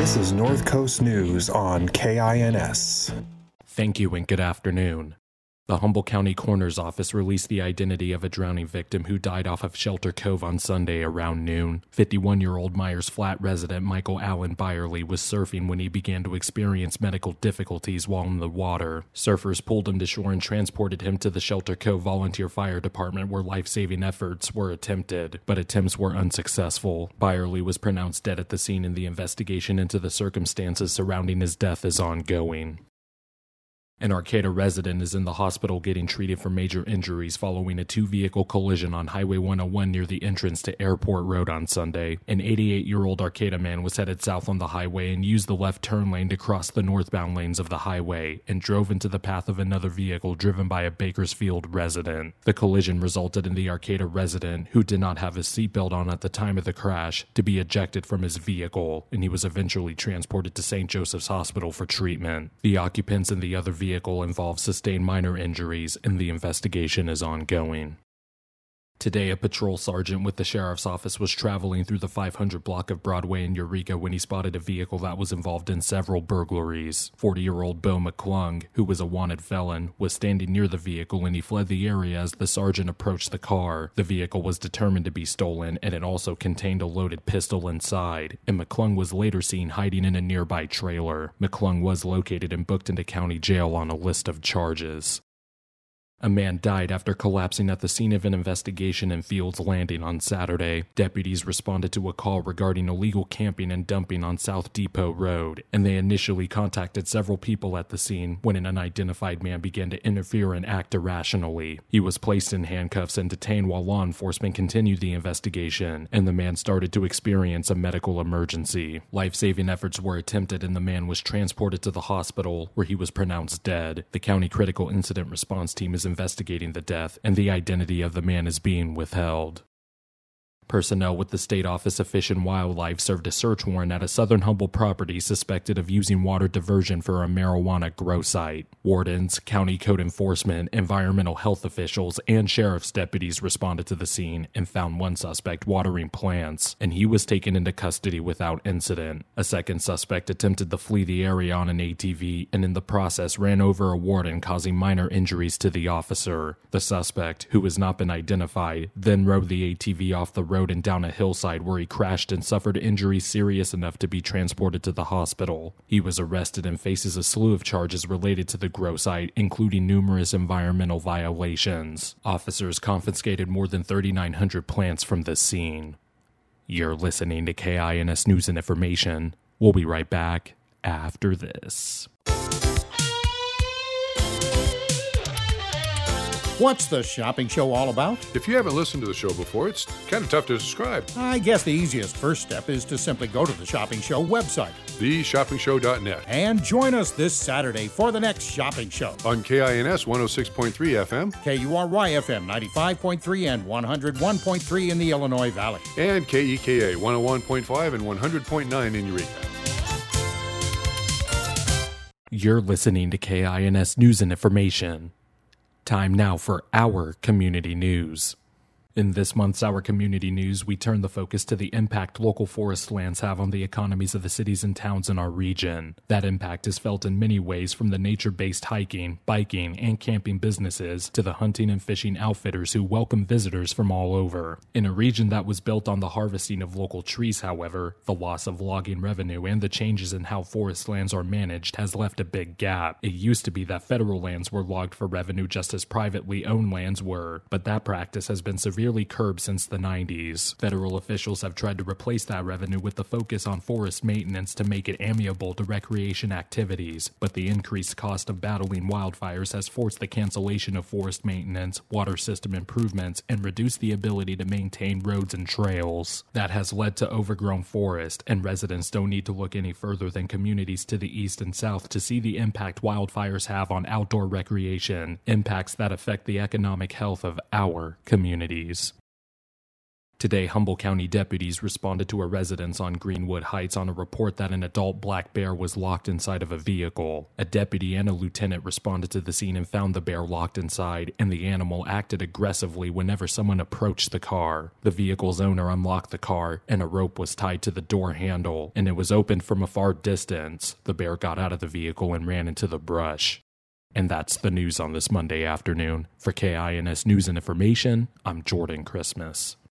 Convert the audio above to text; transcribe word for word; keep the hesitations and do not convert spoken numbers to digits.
This is North Coast News on K I N S. Thank you and good afternoon. The Humboldt County Coroner's Office released the identity of a drowning victim who died off of Shelter Cove on Sunday around noon. fifty-one-year-old Myers Flat resident Michael Allen Byerly was surfing when he began to experience medical difficulties while in the water. Surfers pulled him to shore and transported him to the Shelter Cove Volunteer Fire Department where life-saving efforts were attempted, but attempts were unsuccessful. Byerly was pronounced dead at the scene and the investigation into the circumstances surrounding his death is ongoing. An Arcata resident is in the hospital getting treated for major injuries following a two-vehicle collision on Highway one oh one near the entrance to Airport Road on Sunday. An eighty-eight-year-old Arcata man was headed south on the highway and used the left turn lane to cross the northbound lanes of the highway and drove into the path of another vehicle driven by a Bakersfield resident. The collision resulted in the Arcata resident, who did not have his seatbelt on at the time of the crash, to be ejected from his vehicle, and he was eventually transported to Saint Joseph's Hospital for treatment. The occupants in the other vehicle vehicle involved sustained minor injuries, and the investigation is ongoing. Today, a patrol sergeant with the sheriff's office was traveling through the five hundred block of Broadway in Eureka when he spotted a vehicle that was involved in several burglaries. forty-year-old Bo McClung, who was a wanted felon, was standing near the vehicle and he fled the area as the sergeant approached the car. The vehicle was determined to be stolen, and it also contained a loaded pistol inside, and McClung was later seen hiding in a nearby trailer. McClung was located and booked into county jail on a list of charges. A man died after collapsing at the scene of an investigation in Fields Landing on Saturday. Deputies responded to a call regarding illegal camping and dumping on South Depot Road, and they initially contacted several people at the scene when an unidentified man began to interfere and act irrationally. He was placed in handcuffs and detained while law enforcement continued the investigation, and the man started to experience a medical emergency. Life-saving efforts were attempted and the man was transported to the hospital, where he was pronounced dead. The County Critical Incident Response Team is investigating the death, and the identity of the man is being withheld. Personnel with the State Office of Fish and Wildlife served a search warrant at a Southern Humboldt property suspected of using water diversion for a marijuana grow site. Wardens, county code enforcement, environmental health officials, and sheriff's deputies responded to the scene and found one suspect watering plants, and he was taken into custody without incident. A second suspect attempted to flee the area on an A T V and in the process ran over a warden, causing minor injuries to the officer. The suspect, who has not been identified, then rode the A T V off the road and down a hillside where he crashed and suffered injuries serious enough to be transported to the hospital. He was arrested and faces a slew of charges related to the grow site, including numerous environmental violations. Officers confiscated more than thirty-nine hundred plants from the scene. You're listening to K I N S News and Information. We'll be right back after this. What's the shopping show all about? If you haven't listened to the show before, it's kind of tough to describe. I guess the easiest first step is to simply go to the Shopping Show website, the shopping show dot net, and join us this Saturday for the next shopping show. On K I N S one oh six point three F M, K U R Y F M ninety-five point three and one oh one point three in the Illinois Valley, and K E K A one oh one point five and one hundred point nine in Eureka. You're listening to K I N S News and Information. Time now for our community news. In this month's Our Community News, we turn the focus to the impact local forest lands have on the economies of the cities and towns in our region. That impact is felt in many ways, from the nature-based hiking, biking, and camping businesses to the hunting and fishing outfitters who welcome visitors from all over. In a region that was built on the harvesting of local trees, however, the loss of logging revenue and the changes in how forest lands are managed has left a big gap. It used to be that federal lands were logged for revenue just as privately owned lands were, but that practice has been severely curbed since the nineties. Federal officials have tried to replace that revenue with the focus on forest maintenance to make it amiable to recreation activities, but the increased cost of battling wildfires has forced the cancellation of forest maintenance, water system improvements, and reduced the ability to maintain roads and trails. That has led to overgrown forest, and residents don't need to look any further than communities to the east and south to see the impact wildfires have on outdoor recreation, impacts that affect the economic health of our communities. Today, Humboldt County deputies responded to a residence on Greenwood Heights on a report that an adult black bear was locked inside of a vehicle. A deputy and a lieutenant responded to the scene and found the bear locked inside, and the animal acted aggressively whenever someone approached the car. The vehicle's owner unlocked the car, and a rope was tied to the door handle, and it was opened from a far distance. The bear got out of the vehicle and ran into the brush. And that's the news on this Monday afternoon. For K I N S News and Information, I'm Jordan Christmas.